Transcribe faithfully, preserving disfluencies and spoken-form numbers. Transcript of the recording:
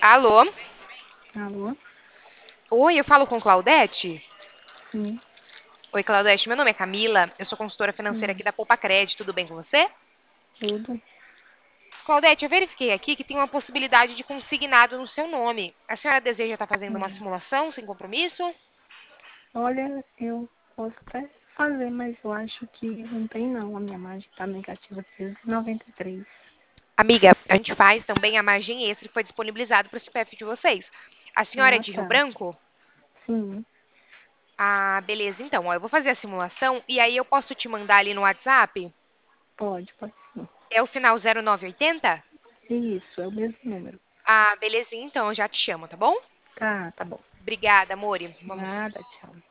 Alô? Alô? Oi, eu falo com Claudete? Sim. Oi, Claudete, meu nome é Camila, eu sou consultora financeira aqui Hum, da Poupa Crédito, tudo bem com você? tudo. Claudete, eu verifiquei aqui que tem uma possibilidade de consignado no seu nome. A senhora deseja estar fazendo uma Hum. simulação sem compromisso? Olha, eu posso até fazer, mas eu acho que não tem não. A minha margem está negativa trezentos e noventa e três. Amiga, a gente faz também a margem extra que foi disponibilizado para o C P F de vocês. A senhora é Ah, de Rio tá. Branco? Sim. Ah, beleza, então, ó, eu vou fazer a simulação e aí eu posso te mandar ali no WhatsApp? Pode, pode sim. É o final zero nove oitenta? Isso, é o mesmo número. Ah, belezinha, então eu já te chamo, tá bom? Tá, tá bom. Obrigada, amore. Vamos Nada, tchau.